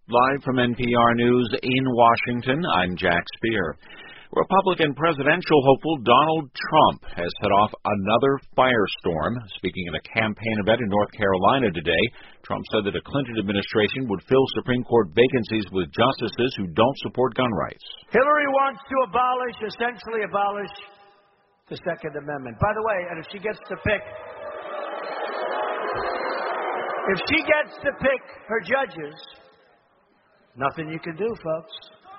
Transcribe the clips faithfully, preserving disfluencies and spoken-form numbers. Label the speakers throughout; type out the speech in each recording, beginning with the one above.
Speaker 1: Live from N P R News in Washington, I'm Jack Speer. Republican presidential hopeful Donald Trump has set off another firestorm. Speaking at a campaign event in North Carolina today, Trump said that a Clinton administration would fill Supreme Court vacancies with justices who don't support gun rights.
Speaker 2: Hillary wants to abolish, essentially abolish, the Second Amendment. By the way, and if she gets to pick, if she gets to pick her judges, nothing you can do, folks.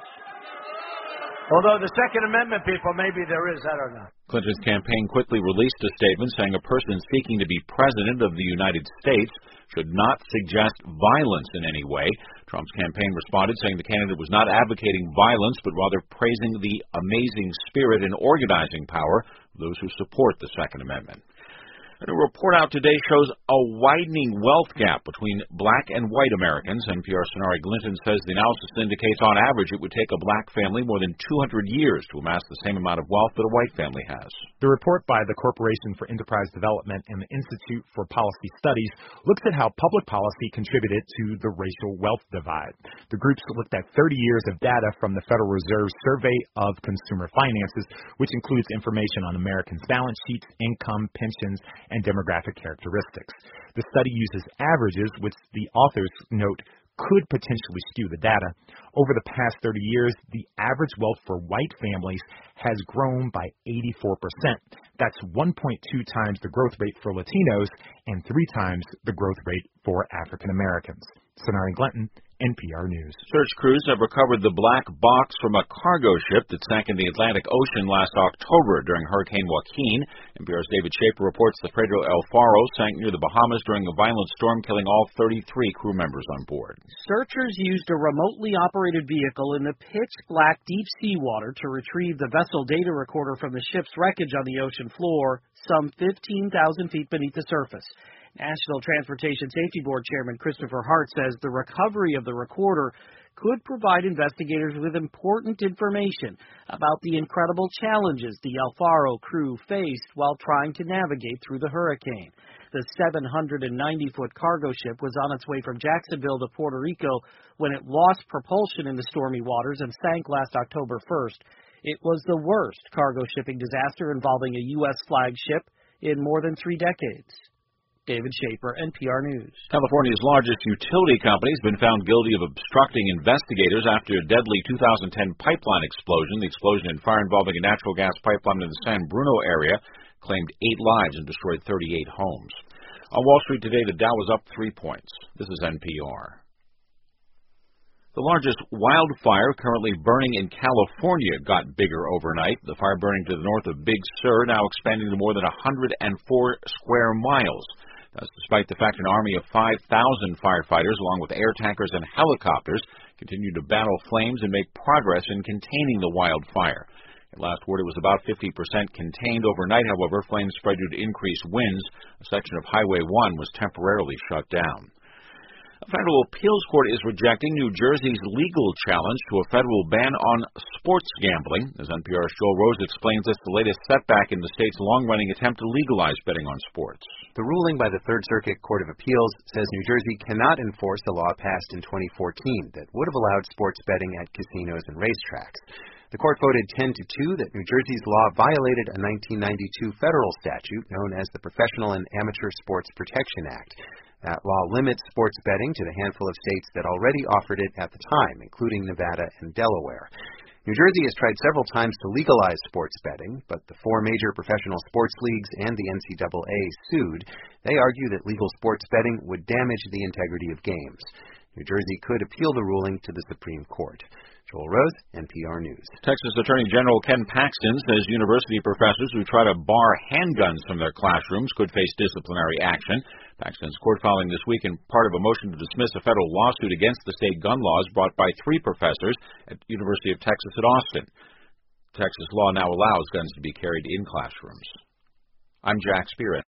Speaker 2: Although the Second Amendment people, maybe there is, I don't know.
Speaker 1: Clinton's campaign quickly released a statement saying a person seeking to be president of the United States should not suggest violence in any way. Trump's campaign responded saying the candidate was not advocating violence, but rather praising the amazing spirit and organizing power of those who support the Second Amendment. And a report out today shows a widening wealth gap between black and white Americans. N P R Sonari Glinton says the analysis indicates on average it would take a black family more than two hundred years to amass the same amount of wealth that a white family has.
Speaker 3: The report by the Corporation for Enterprise Development and the Institute for Policy Studies looks at how public policy contributed to the racial wealth divide. The groups looked at thirty years of data from the Federal Reserve Survey of Consumer Finances, which includes information on Americans' balance sheets, income, pensions, and demographic characteristics. The study uses averages, which the authors note could potentially skew the data. Over the past thirty years, the average wealth for white families has grown by eighty-four percent. That's one point two times the growth rate for Latinos and three times the growth rate for African Americans. Sonari Glinton, N P R News.
Speaker 1: Search crews have recovered the black box from a cargo ship that sank in the Atlantic Ocean last October during Hurricane Joaquin. N P R's David Schaefer reports the Pedro El Faro sank near the Bahamas during a violent storm, killing all thirty-three crew members on board.
Speaker 4: Searchers used a remotely operated vehicle in the pitch-black deep-sea water to retrieve the vessel data recorder from the ship's wreckage on the ocean floor, some fifteen thousand feet beneath the surface. National Transportation Safety Board Chairman Christopher Hart says the recovery of the recorder could provide investigators with important information about the incredible challenges the El Faro crew faced while trying to navigate through the hurricane. The seven hundred ninety foot cargo ship was on its way from Jacksonville to Puerto Rico when it lost propulsion in the stormy waters and sank last October first. It was the worst cargo shipping disaster involving a U S flagged ship in more than three decades. David Schaefer, N P R News.
Speaker 1: California's largest utility company has been found guilty of obstructing investigators after a deadly two thousand ten pipeline explosion. The explosion and fire involving a natural gas pipeline in the San Bruno area claimed eight lives and destroyed thirty-eight homes. On Wall Street today, the Dow was up three points. This is N P R. The largest wildfire currently burning in California got bigger overnight. The fire burning to the north of Big Sur now expanding to more than one hundred four square miles. That's despite the fact an army of five thousand firefighters, along with air tankers and helicopters, continue to battle flames and make progress in containing the wildfire. At last word, it was about fifty percent contained overnight. However, flames spread due to increased winds. A section of Highway one was temporarily shut down. A federal appeals court is rejecting New Jersey's legal challenge to a federal ban on sports gambling. As N P R's Joel Rose explains, it's the latest setback in the state's long-running attempt to legalize betting on sports.
Speaker 5: The ruling by the Third Circuit Court of Appeals says New Jersey cannot enforce a law passed in twenty fourteen that would have allowed sports betting at casinos and racetracks. The court voted ten to two that New Jersey's law violated a nineteen ninety-two federal statute known as the Professional and Amateur Sports Protection Act. That law limits sports betting to the handful of states that already offered it at the time, including Nevada and Delaware. New Jersey has tried several times to legalize sports betting, but the four major professional sports leagues and the N C double A sued. They argue that legal sports betting would damage the integrity of games. New Jersey could appeal the ruling to the Supreme Court. Joel Rose, N P R News.
Speaker 1: Texas Attorney General Ken Paxton says university professors who try to bar handguns from their classrooms could face disciplinary action. Paxton's court filing this week in part of a motion to dismiss a federal lawsuit against the state gun laws brought by three professors at the University of Texas at Austin. Texas law now allows guns to be carried in classrooms. I'm Jack Speer.